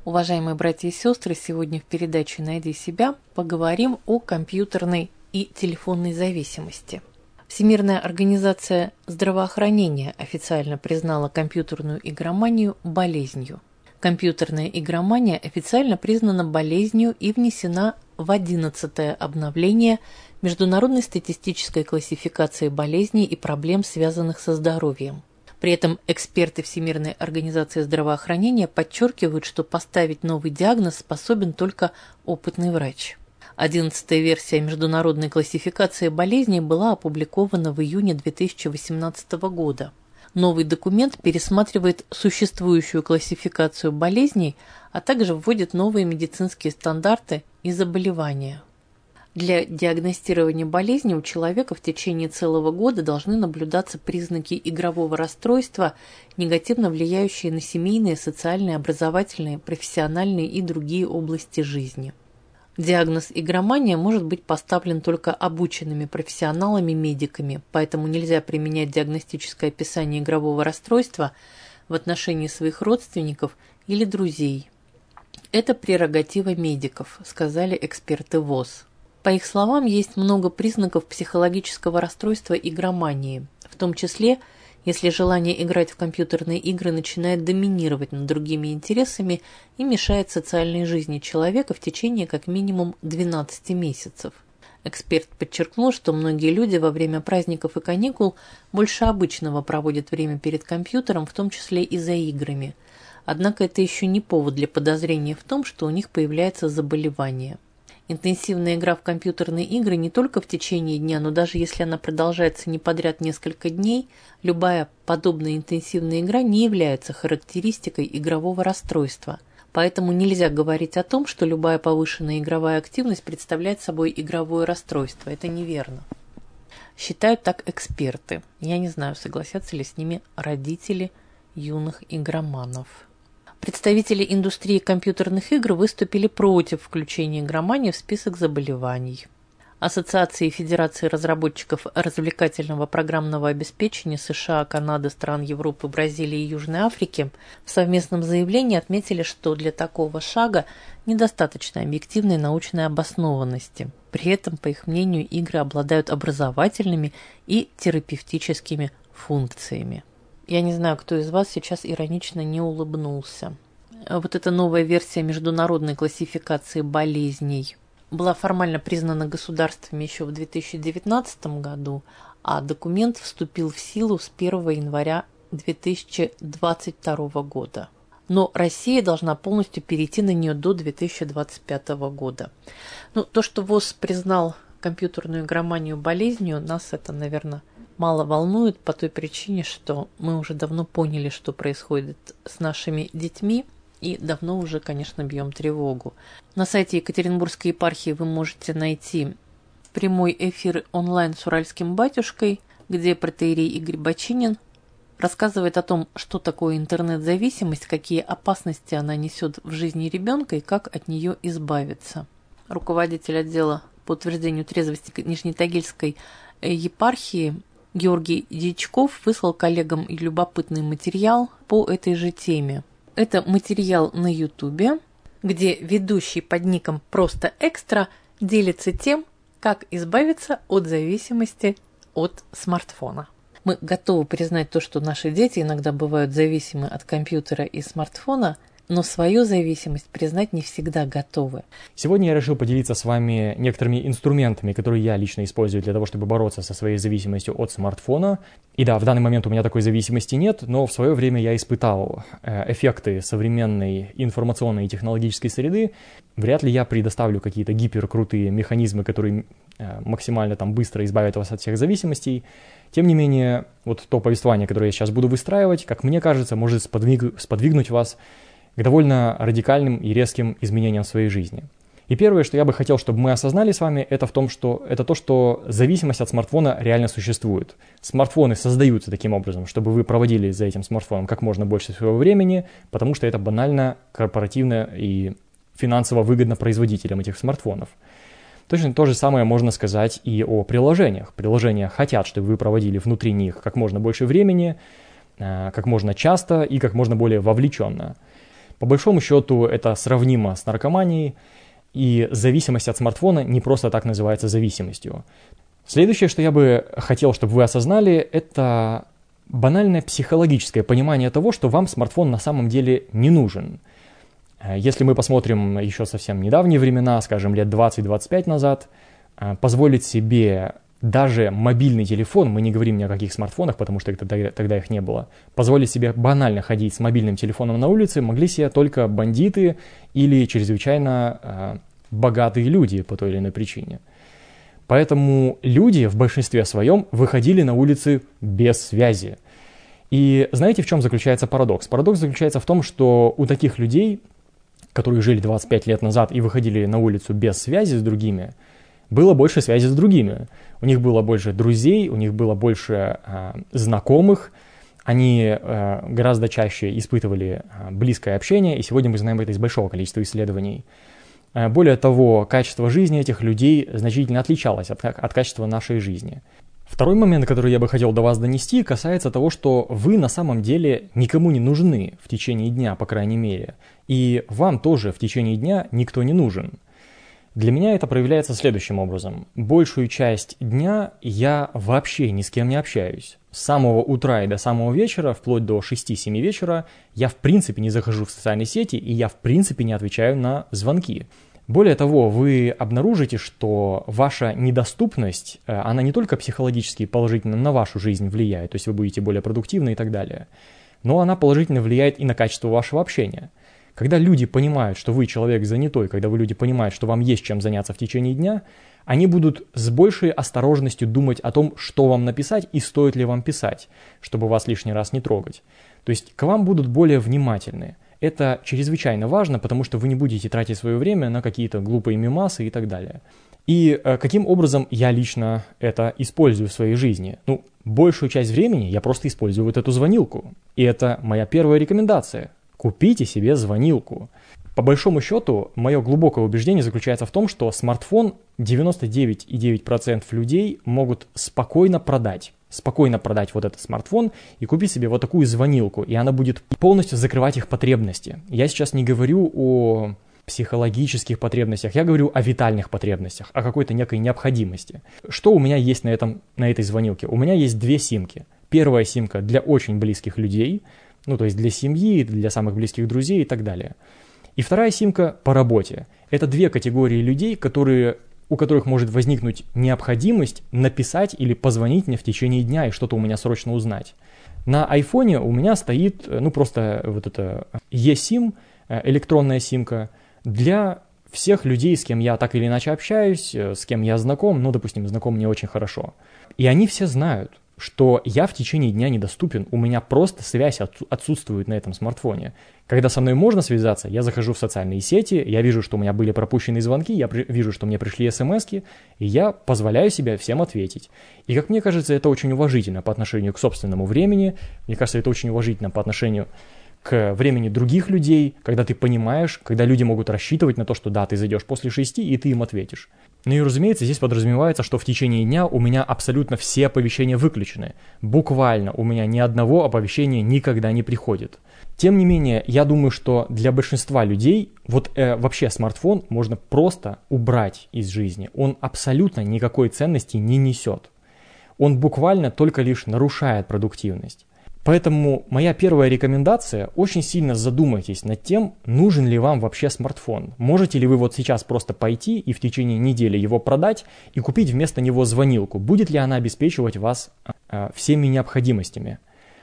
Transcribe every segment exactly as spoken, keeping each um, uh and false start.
Уважаемые братья и сестры, сегодня в передаче «Найди себя» поговорим о компьютерной и телефонной зависимости. Всемирная организация здравоохранения официально признала компьютерную игроманию болезнью. Компьютерная игромания официально признана болезнью и внесена в одиннадцатое обновление Международной статистической классификации болезней и проблем, связанных со здоровьем. При этом эксперты Всемирной организации здравоохранения подчеркивают, что поставить новый диагноз способен только опытный врач. Одиннадцатая версия Международной классификации болезней была опубликована в июне две тысячи восемнадцатого года. Новый документ пересматривает существующую классификацию болезней, а также вводит новые медицинские стандарты и заболевания. Для диагностирования болезни у человека в течение целого года должны наблюдаться признаки игрового расстройства, негативно влияющие на семейные, социальные, образовательные, профессиональные и другие области жизни. Диагноз игромания может быть поставлен только обученными профессионалами-медиками, поэтому нельзя применять диагностическое описание игрового расстройства в отношении своих родственников или друзей. Это прерогатива медиков, сказали эксперты ВОЗ. По их словам, есть много признаков психологического расстройства игромании, в том числе, если желание играть в компьютерные игры начинает доминировать над другими интересами и мешает социальной жизни человека в течение как минимум двенадцати месяцев. Эксперт подчеркнул, что многие люди во время праздников и каникул больше обычного проводят время перед компьютером, в том числе и за играми. Однако это еще не повод для подозрения в том, что у них появляется заболевание. Интенсивная игра в компьютерные игры не только в течение дня, но даже если она продолжается не подряд несколько дней, любая подобная интенсивная игра не является характеристикой игрового расстройства. Поэтому нельзя говорить о том, что любая повышенная игровая активность представляет собой игровое расстройство. Это неверно. Считают так эксперты. Я не знаю, согласятся ли с ними родители юных игроманов. Представители индустрии компьютерных игр выступили против включения игромании в список заболеваний. Ассоциации и Федерации разработчиков развлекательного программного обеспечения США, Канады, стран Европы, Бразилии и Южной Африки в совместном заявлении отметили, что для такого шага недостаточно объективной научной обоснованности. При этом, по их мнению, игры обладают образовательными и терапевтическими функциями. Я не знаю, кто из вас сейчас иронично не улыбнулся. Вот эта новая версия международной классификации болезней была формально признана государствами еще в две тысячи девятнадцатом году, а документ вступил в силу с первого января две тысячи двадцать второго года. Но Россия должна полностью перейти на нее до две тысячи двадцать пятого года. Ну, то, что ВОЗ признал компьютерную игроманию болезнью, нас это, наверное, мало волнует по той причине, что мы уже давно поняли, что происходит с нашими детьми, и давно уже, конечно, бьем тревогу. На сайте Екатеринбургской епархии вы можете найти прямой эфир онлайн с Уральским батюшкой, где протоиерей Игорь Бочинин рассказывает о том, что такое интернет-зависимость, какие опасности она несет в жизни ребенка и как от нее избавиться. Руководитель отдела по утверждению трезвости Нижнетагильской епархии Георгий Дьячков выслал коллегам любопытный материал по этой же теме. Это материал на Ютубе, где ведущий под ником «Просто Экстра» делится тем, как избавиться от зависимости от смартфона. Мы готовы признать то, что наши дети иногда бывают зависимы от компьютера и смартфона, но свою зависимость признать не всегда готовы. Сегодня я решил поделиться с вами некоторыми инструментами, которые я лично использую для того, чтобы бороться со своей зависимостью от смартфона. И да, в данный момент у меня такой зависимости нет, но в свое время я испытал эффекты современной информационной и технологической среды. Вряд ли я предоставлю какие-то гиперкрутые механизмы, которые максимально там быстро избавят вас от всех зависимостей. Тем не менее, вот то повествование, которое я сейчас буду выстраивать, как мне кажется, может сподвиг... сподвигнуть вас к довольно радикальным и резким изменениям в своей жизни. И первое, что я бы хотел, чтобы мы осознали с вами, это в том, что это то, что зависимость от смартфона реально существует. Смартфоны создаются таким образом, чтобы вы проводили за этим смартфоном как можно больше своего времени, потому что это банально корпоративно и финансово выгодно производителям этих смартфонов. Точно то же самое можно сказать и о приложениях. Приложения хотят, чтобы вы проводили внутри них как можно больше времени, как можно часто и как можно более вовлеченно. По большому счету это сравнимо с наркоманией, и зависимость от смартфона не просто так называется зависимостью. Следующее, что я бы хотел, чтобы вы осознали, это банальное психологическое понимание того, что вам смартфон на самом деле не нужен. Если мы посмотрим еще совсем недавние времена, скажем, лет двадцать-двадцать пять назад, позволить себе даже мобильный телефон, мы не говорим ни о каких смартфонах, потому что тогда, тогда их не было, позволить себе банально ходить с мобильным телефоном на улице могли себе только бандиты или чрезвычайно э, богатые люди по той или иной причине. Поэтому люди в большинстве своем выходили на улицы без связи. И знаете, в чем заключается парадокс? Парадокс заключается в том, что у таких людей, которые жили двадцать пять лет назад и выходили на улицу без связи с другими, было больше связи с другими. У них было больше друзей, у них было больше э, знакомых, они э, гораздо чаще испытывали э, близкое общение, и сегодня мы знаем это из большого количества исследований. Э, более того, качество жизни этих людей значительно отличалось от, от качества нашей жизни. Второй момент, который я бы хотел до вас донести, касается того, что вы на самом деле никому не нужны в течение дня, по крайней мере, и вам тоже в течение дня никто не нужен. Для меня это проявляется следующим образом. Большую часть дня я вообще ни с кем не общаюсь. С самого утра и до самого вечера, вплоть до шести-семи вечера, я в принципе не захожу в социальные сети, и я в принципе не отвечаю на звонки. Более того, вы обнаружите, что ваша недоступность, она не только психологически положительно на вашу жизнь влияет, то есть вы будете более продуктивны и так далее, но она положительно влияет и на качество вашего общения. Когда люди понимают, что вы человек занятой, когда вы люди понимают, что вам есть чем заняться в течение дня, они будут с большей осторожностью думать о том, что вам написать и стоит ли вам писать, чтобы вас лишний раз не трогать. То есть к вам будут более внимательны. Это чрезвычайно важно, потому что вы не будете тратить свое время на какие-то глупые мемасы и так далее. И э, каким образом я лично это использую в своей жизни? Ну, большую часть времени я просто использую вот эту звонилку. И это моя первая рекомендация. Купите себе звонилку. По большому счету, мое глубокое убеждение заключается в том, что смартфон девяносто девять целых девять десятых процента людей могут спокойно продать. Спокойно продать вот этот смартфон и купить себе вот такую звонилку, и она будет полностью закрывать их потребности. Я сейчас не говорю о психологических потребностях, я говорю о витальных потребностях, о какой-то некой необходимости. Что у меня есть на, этом, на этой звонилке? У меня есть две симки. Первая симка для очень близких людей, ну то есть для семьи, для самых близких друзей и так далее. И вторая симка по работе. Это две категории людей, которые, у которых может возникнуть необходимость написать или позвонить мне в течение дня и что-то у меня срочно узнать. На айфоне у меня стоит, ну просто вот это eSIM, электронная симка, для всех людей, с кем я так или иначе общаюсь, с кем я знаком, ну, допустим, знаком не очень хорошо. И они все знают, что я в течение дня недоступен, у меня просто связь отсутствует на этом смартфоне. Когда со мной можно связаться, я захожу в социальные сети, я вижу, что у меня были пропущены звонки, я при- вижу, что мне пришли смски, и я позволяю себе всем ответить. И как мне кажется, это очень уважительно по отношению к собственному времени, мне кажется, это очень уважительно по отношению к времени других людей, когда ты понимаешь, когда люди могут рассчитывать на то, что да, ты зайдешь после шести, и ты им ответишь. Ну и, разумеется, здесь подразумевается, что в течение дня у меня абсолютно все оповещения выключены. Буквально у меня ни одного оповещения никогда не приходит. Тем не менее, я думаю, что для большинства людей вот э, вообще смартфон можно просто убрать из жизни. Он абсолютно никакой ценности не несет. Он буквально только лишь нарушает продуктивность. Поэтому моя первая рекомендация – очень сильно задумайтесь над тем, нужен ли вам вообще смартфон. Можете ли вы вот сейчас просто пойти и в течение недели его продать и купить вместо него звонилку? Будет ли она обеспечивать вас э, всеми необходимостями?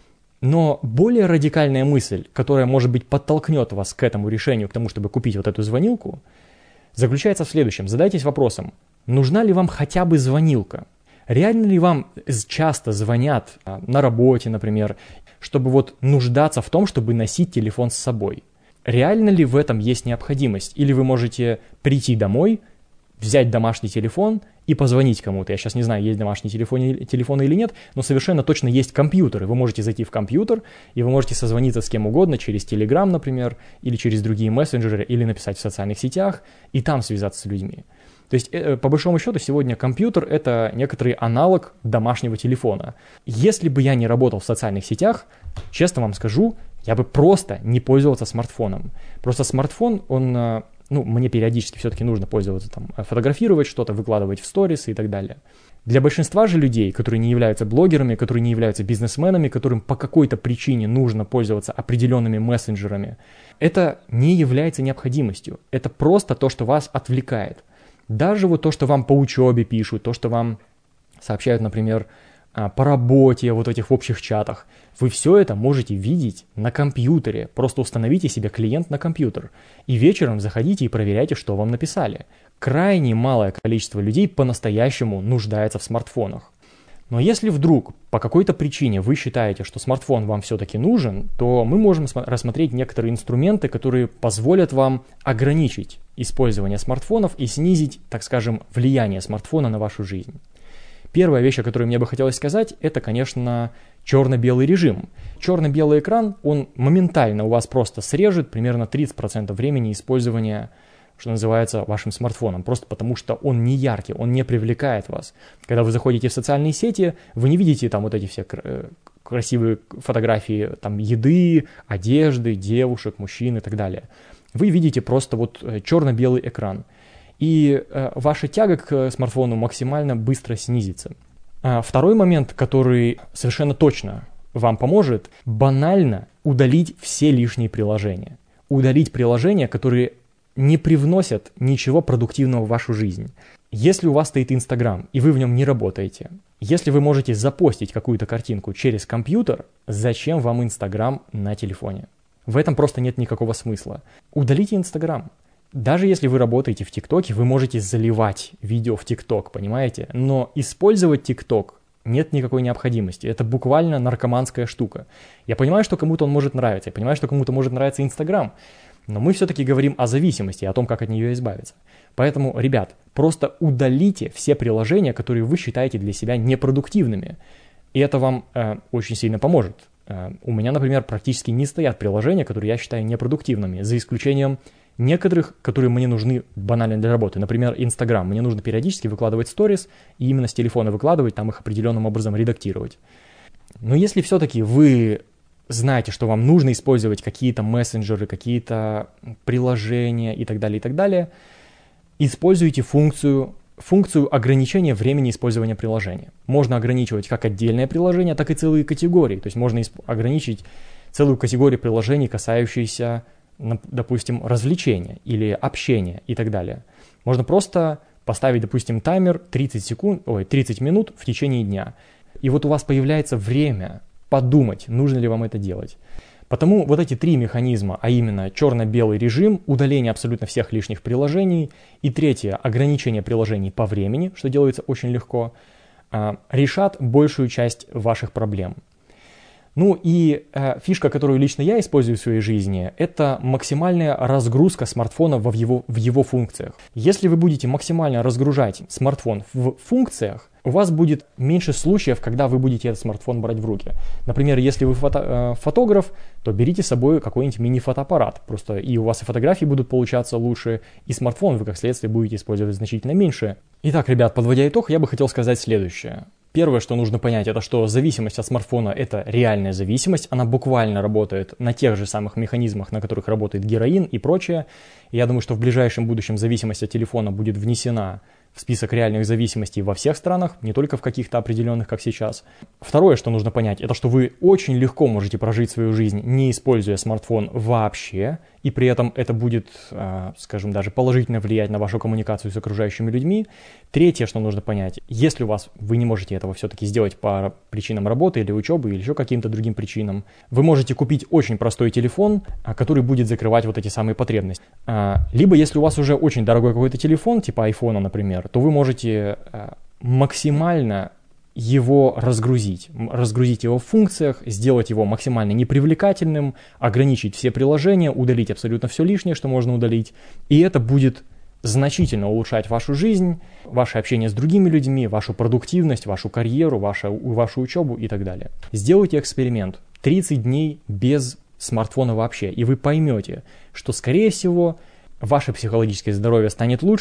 Но более радикальная мысль, которая, может быть, подтолкнет вас к этому решению, к тому, чтобы купить вот эту звонилку, заключается в следующем. Задайтесь вопросом, нужна ли вам хотя бы звонилка? Реально ли вам часто звонят на работе, например, чтобы вот нуждаться в том, чтобы носить телефон с собой? Реально ли в этом есть необходимость? Или вы можете прийти домой, взять домашний телефон и позвонить кому-то? Я сейчас не знаю, есть домашние телефоны, телефоны или нет, но совершенно точно есть компьютеры. Вы можете зайти в компьютер, и вы можете созвониться с кем угодно, через Telegram, например, или через другие мессенджеры, или написать в социальных сетях, и там связаться с людьми. То есть, по большому счету, сегодня компьютер – это некоторый аналог домашнего телефона. Если бы я не работал в социальных сетях, честно вам скажу, я бы просто не пользовался смартфоном. Просто смартфон, он, ну, мне периодически все-таки нужно пользоваться, там, фотографировать что-то, выкладывать в сторис и так далее. Для большинства же людей, которые не являются блогерами, которые не являются бизнесменами, которым по какой-то причине нужно пользоваться определенными мессенджерами, это не является необходимостью. Это просто то, что вас отвлекает. Даже вот то, что вам по учебе пишут, то, что вам сообщают, например, по работе, вот в этих в общих чатах, вы все это можете видеть на компьютере. Просто установите себе клиент на компьютер. И вечером заходите и проверяйте, что вам написали. Крайне малое количество людей по-настоящему нуждается в смартфонах. Но если вдруг по какой-то причине вы считаете, что смартфон вам все-таки нужен, то мы можем рассмотреть некоторые инструменты, которые позволят вам ограничить использование смартфонов и снизить, так скажем, влияние смартфона на вашу жизнь. Первая вещь, о которой мне бы хотелось сказать, это, конечно, черно-белый режим. Черно-белый экран, он моментально у вас просто срежет примерно тридцать процентов времени использования, что называется, вашим смартфоном, просто потому что он не яркий, он не привлекает вас. Когда вы заходите в социальные сети, вы не видите там вот эти все красивые фотографии там еды, одежды, девушек, мужчин и так далее. Вы видите просто вот черно-белый экран. И э, ваша тяга к смартфону максимально быстро снизится. А второй момент, который совершенно точно вам поможет, банально удалить все лишние приложения. Удалить приложения, которые не привносят ничего продуктивного в вашу жизнь. Если у вас стоит Инстаграм, и вы в нем не работаете, если вы можете запостить какую-то картинку через компьютер, зачем вам Инстаграм на телефоне? В этом просто нет никакого смысла. Удалите Инстаграм. Даже если вы работаете в ТикТоке, вы можете заливать видео в ТикТок, понимаете? Но использовать ТикТок нет никакой необходимости. Это буквально наркоманская штука. Я понимаю, что кому-то он может нравиться, я понимаю, что кому-то может нравиться Инстаграм, но мы все-таки говорим о зависимости, о том, как от нее избавиться. Поэтому, ребят, просто удалите все приложения, которые вы считаете для себя непродуктивными. И это вам э, очень сильно поможет. Э, у меня, например, практически не стоят приложения, которые я считаю непродуктивными, за исключением некоторых, которые мне нужны банально для работы. Например, Инстаграм. Мне нужно периодически выкладывать сторис, и именно с телефона выкладывать, там их определенным образом редактировать. Но если все-таки вы знаете, что вам нужно использовать какие-то мессенджеры, какие-то приложения и так далее, и так далее, используйте функцию, функцию ограничения времени использования приложения. Можно ограничивать как отдельное приложение, так и целые категории. То есть можно ограничить целую категорию приложений, касающиеся, допустим, развлечения или общения и так далее. Можно просто поставить, допустим, таймер тридцать секунд, ой, тридцать минут в течение дня. И вот у вас появляется время подумать, нужно ли вам это делать. Потому вот эти три механизма, а именно черно-белый режим, удаление абсолютно всех лишних приложений, и третье, ограничение приложений по времени, что делается очень легко, решат большую часть ваших проблем. Ну и э, фишка, которую лично я использую в своей жизни, это максимальная разгрузка смартфона в его, в его функциях. Если вы будете максимально разгружать смартфон в функциях, у вас будет меньше случаев, когда вы будете этот смартфон брать в руки. Например, если вы фото, э, фотограф, то берите с собой какой-нибудь мини-фотоаппарат. Просто и у вас и фотографии будут получаться лучше, и смартфон вы, как следствие, будете использовать значительно меньше. Итак, ребят, подводя итог, я бы хотел сказать следующее. Первое, что нужно понять, это что зависимость от смартфона – это реальная зависимость, она буквально работает на тех же самых механизмах, на которых работает героин и прочее. Я думаю, что в ближайшем будущем зависимость от телефона будет внесена в список реальных зависимостей во всех странах, не только в каких-то определенных, как сейчас. Второе, что нужно понять, это что вы очень легко можете прожить свою жизнь, не используя смартфон вообще, и при этом это будет, скажем, даже положительно влиять на вашу коммуникацию с окружающими людьми. Третье, что нужно понять, если у вас вы не можете этого все-таки сделать по причинам работы или учебы, или еще каким-то другим причинам, вы можете купить очень простой телефон, который будет закрывать вот эти самые потребности. Либо, если у вас уже очень дорогой какой-то телефон, типа айфона, например, то вы можете максимально его разгрузить, разгрузить его в функциях, сделать его максимально непривлекательным, ограничить все приложения, удалить абсолютно все лишнее, что можно удалить, и это будет значительно улучшать вашу жизнь, ваше общение с другими людьми, вашу продуктивность, вашу карьеру, вашу, вашу учебу и так далее. Сделайте эксперимент. тридцать дней без смартфона вообще, и вы поймете, что, скорее всего, ваше психологическое здоровье станет лучше,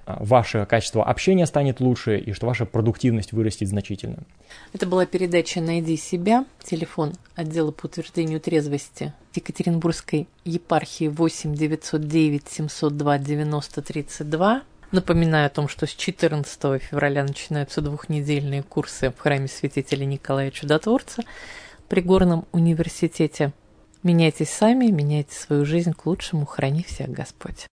ваше качество общения станет лучше и что ваша продуктивность вырастет значительно. Это была передача «Найди себя». Телефон отдела по утверждению трезвости Екатеринбургской епархии восемь девятьсот девять семьсот два девяносто тридцать два. Напоминаю о том, что с четырнадцатого февраля начинаются двухнедельные курсы в храме святителя Николая Чудотворца при Горном университете. Меняйтесь сами, меняйте свою жизнь к лучшему, храни всех Господь.